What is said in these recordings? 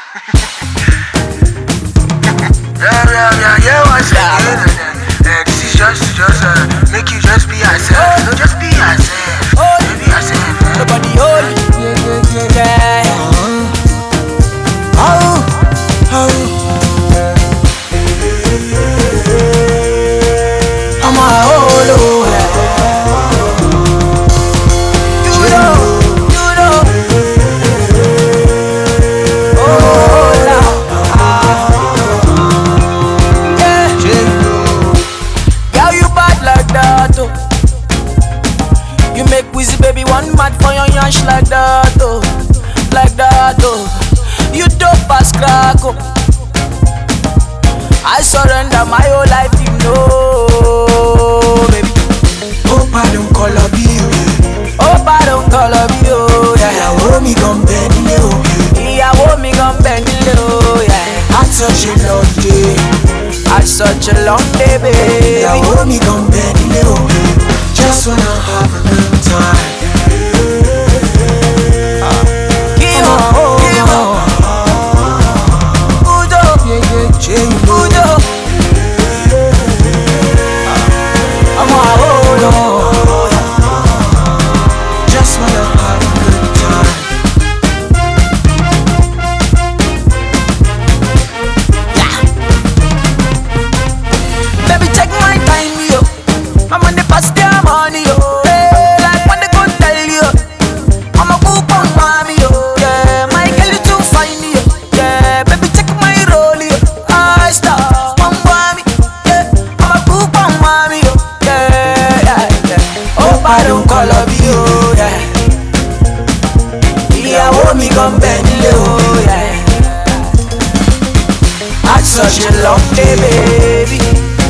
Yeah, what's it? This is just make you just be yourself. No, just be yourself. Just be yourself. Nobody hold you. Yeah. I'm a holo. You know. Oh, yeah. Girl, you bad like that, oh. You make Wizzy baby one mad for your yansh like that, oh. Like that, oh. You dope as crack, oh. I surrender my whole life, you know, baby. Hope I don't call up you. Hope I don't call up you, yeah. Ìyàwó mi gan bẹ́ẹ̀ nílé o. Ìyàwó mi gan bẹ́ẹ̀ nílé o, yeah. Had such a long day. Had such a long day, baby. Ìyàwó mi gan bẹ́ẹ̀ nílé o. Just wanna have a good time. Give up, give up. Udo, Udo. I'm a hold on. Just wanna have a good time. Baby, take my time, yo. I'm on the past their money, yo. Hey, like when they go tell you, I'm a coupon mommy, yo. Yeah, my girl you too fine, yo. Yeah, baby, check my roll, yo. I star, mommy, yeah. I'm a coupon mommy, yo. Yeah. Hope I don't call up you, yeah. Ìyàwó mi gan bẹ́ẹ̀ nílé o, yeah. Had such a long day, baby.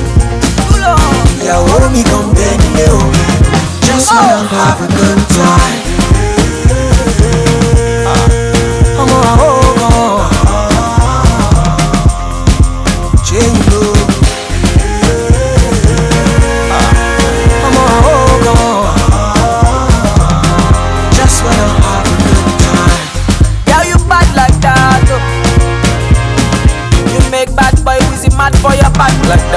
Ìyàwó mi gan bẹ́ẹ̀ nílé o. Just wanna have a good time. I'm a hold on. Ṣé you know? I'm a hold on. Just wanna have a good time. Yeah, you bad like that, oh. You make bad boy Wizzy mad for your back like